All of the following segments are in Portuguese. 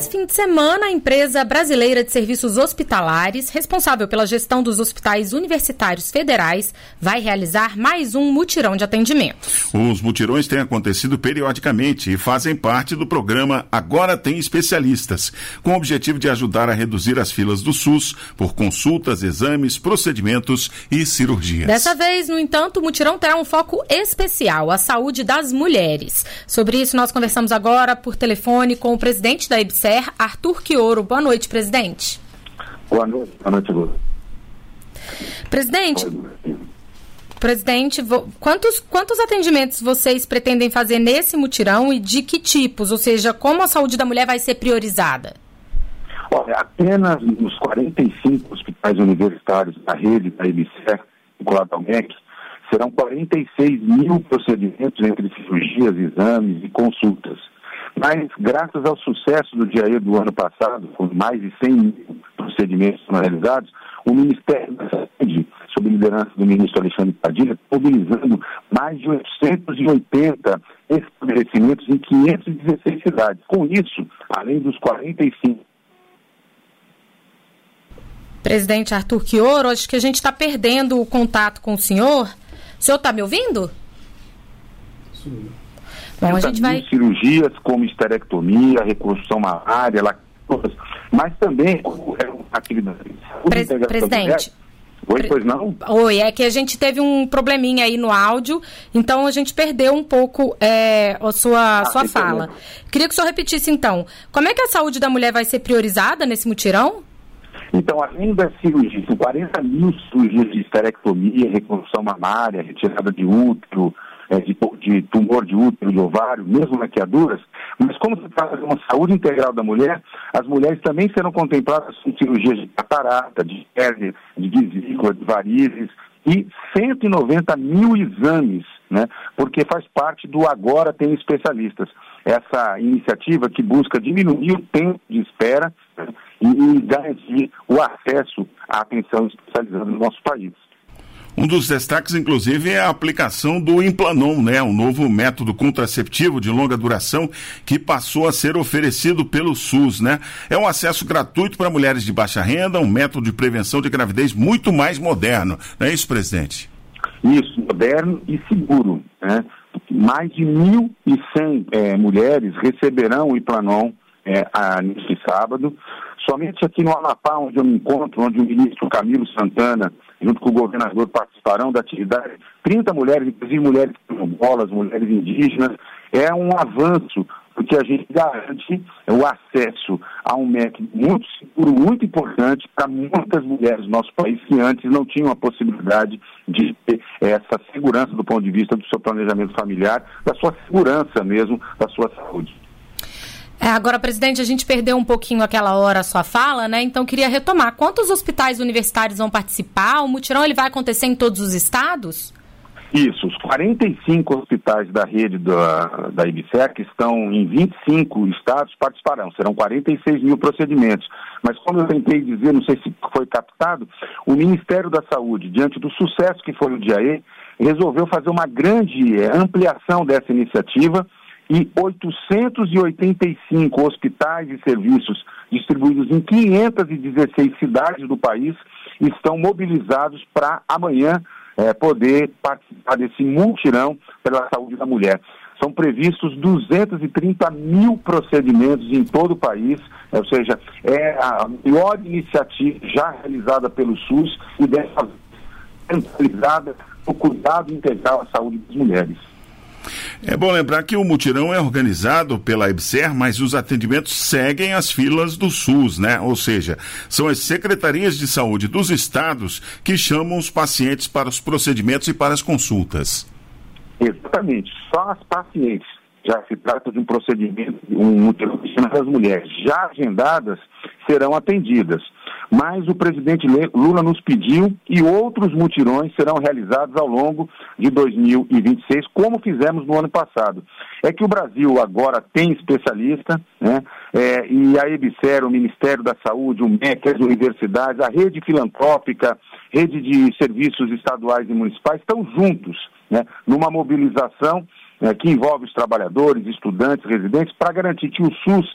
Nesse fim de semana, a empresa brasileira de serviços hospitalares, responsável pela gestão dos hospitais universitários federais, vai realizar mais um mutirão de atendimento. Os mutirões têm acontecido periodicamente e fazem parte do programa Agora Tem Especialistas, com o objetivo de ajudar a reduzir as filas do SUS por consultas, exames, procedimentos e cirurgias. Dessa vez, no entanto, o mutirão terá um foco especial, a saúde das mulheres. Sobre isso, nós conversamos agora por telefone com o presidente da EBSER, Arthur Quioro. Boa noite, presidente. Boa noite, Lula. Presidente, quantos atendimentos vocês pretendem fazer nesse mutirão e de que tipos? Ou seja, como a saúde da mulher vai ser priorizada? Olha, apenas nos 45 hospitais universitários da rede da EBSER, vinculado ao MEC, serão 46 mil procedimentos entre cirurgias, exames e consultas. Mas, graças ao sucesso do dia do ano passado, com mais de 100 mil procedimentos realizados, o Ministério da Saúde, sob liderança do ministro Alexandre Padilha, mobilizando mais de 880 estabelecimentos em 516 cidades. Com isso, além dos 45... Presidente Arthur Quioro, acho que a gente está perdendo o contato com o senhor. O senhor está me ouvindo? Sim. Bom, a gente vai... cirurgias como esterectomia, reconstrução mamária, lactose, mas também atividade. Presidente. Oi, pois não? Oi, é que a gente teve um probleminha aí no áudio, então a gente perdeu um pouco a sua fala. Queria que o senhor repetisse então, como é que a saúde da mulher vai ser priorizada nesse mutirão? Então, além das cirurgias, são 40 mil cirurgias de esterectomia, reconstrução mamária, retirada de útero, de tumor de útero, de ovário, mesmo maquiaduras, mas como se trata de uma saúde integral da mulher, as mulheres também serão contempladas com cirurgias de catarata, de hérnia, de vesícula, de varizes e 190 mil exames, né? Porque faz parte do Agora Tem Especialistas. Essa iniciativa que busca diminuir o tempo de espera, né, e garantir o acesso à atenção especializada no nosso país. Um dos destaques, inclusive, é a aplicação do Implanon, né? Um novo método contraceptivo de longa duração que passou a ser oferecido pelo SUS, né? É um acesso gratuito para mulheres de baixa renda, um método de prevenção de gravidez muito mais moderno. Não é isso, presidente? Isso, moderno e seguro, né? Mais de 1.100 mulheres receberão o Implanon neste sábado. Somente aqui no Amapá, onde eu me encontro, onde o ministro Camilo Santana, junto com o governador, participarão da atividade, 30 mulheres, inclusive mulheres quilombolas, mulheres indígenas. É um avanço, porque a gente garante o acesso a um método muito seguro, muito importante para muitas mulheres do nosso país que antes não tinham a possibilidade de ter essa segurança do ponto de vista do seu planejamento familiar, da sua segurança mesmo, da sua saúde. Agora, presidente, a gente perdeu um pouquinho aquela hora a sua fala, né? Então, queria retomar. Quantos hospitais universitários vão participar? O mutirão ele vai acontecer em todos os estados? Isso, os 45 hospitais da rede da EBSER, que estão em 25 estados, participarão. Serão 46 mil procedimentos. Mas, como eu tentei dizer, não sei se foi captado, o Ministério da Saúde, diante do sucesso que foi o DIAE, resolveu fazer uma grande ampliação dessa iniciativa, e 885 hospitais e serviços distribuídos em 516 cidades do país estão mobilizados para amanhã poder participar desse mutirão pela saúde da mulher. São previstos 230 mil procedimentos em todo o país, ou seja, é a maior iniciativa já realizada pelo SUS e dessa vez centralizada no cuidado integral à saúde das mulheres. É bom lembrar que o mutirão é organizado pela EBSER, mas os atendimentos seguem as filas do SUS, né? Ou seja, são as secretarias de saúde dos estados que chamam os pacientes para os procedimentos e para as consultas. Exatamente, só as pacientes. Já se trata de um procedimento, um mutirão das mulheres já agendadas serão atendidas. Mas o presidente Lula nos pediu e outros mutirões serão realizados ao longo de 2026, como fizemos no ano passado. É que o Brasil agora tem especialista, né? E a EBSER, o Ministério da Saúde, o MEC, as universidades, a rede filantrópica, rede de serviços estaduais e municipais estão juntos, né? Numa mobilização que envolve os trabalhadores, estudantes, residentes, para garantir que o SUS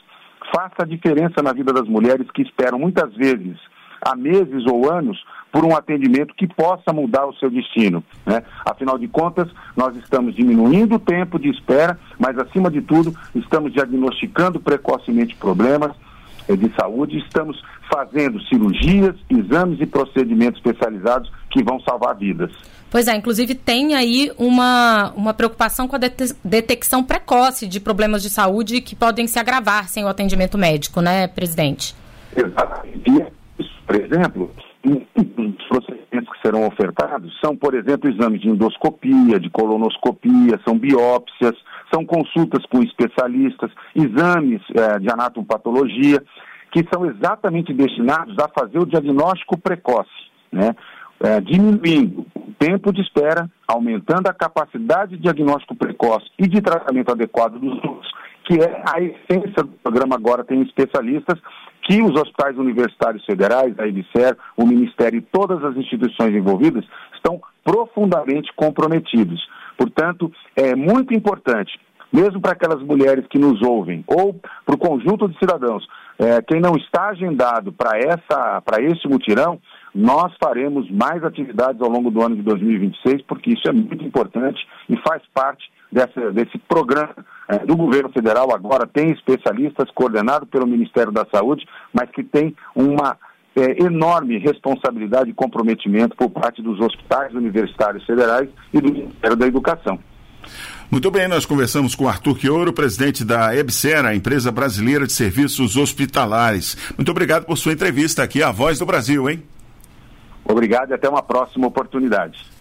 faça a diferença na vida das mulheres que esperam muitas vezes há meses ou anos por um atendimento que possa mudar o seu destino, né? Afinal de contas, nós estamos diminuindo o tempo de espera, mas acima de tudo, estamos diagnosticando precocemente problemas de saúde, estamos fazendo cirurgias, exames e procedimentos especializados que vão salvar vidas. Pois é, inclusive tem aí uma preocupação com a detecção precoce de problemas de saúde que podem se agravar sem o atendimento médico, né, presidente? Exatamente. Por exemplo, os procedimentos que serão ofertados são, por exemplo, exames de endoscopia, de colonoscopia, são biópsias, são consultas com especialistas, exames de anatomopatologia, que são exatamente destinados a fazer o diagnóstico precoce, né? Diminuindo o tempo de espera, aumentando a capacidade de diagnóstico precoce e de tratamento adequado dos SUS, que é a essência do programa Agora Tem Especialistas, que os hospitais universitários federais, a EBSER, o Ministério e todas as instituições envolvidas estão profundamente comprometidos. Portanto, é muito importante, mesmo para aquelas mulheres que nos ouvem, ou para o conjunto de cidadãos, quem não está agendado para esse mutirão, nós faremos mais atividades ao longo do ano de 2026, porque isso é muito importante e faz parte desse programa do governo federal. Agora tem especialistas coordenado pelo Ministério da Saúde, mas que tem uma enorme responsabilidade e comprometimento por parte dos hospitais universitários federais e do Ministério da Educação. Muito bem, nós conversamos com Arthur Quioro, presidente da EBSER, a Empresa Brasileira de Serviços Hospitalares. Muito obrigado por sua entrevista aqui à Voz do Brasil, hein? Obrigado e até uma próxima oportunidade.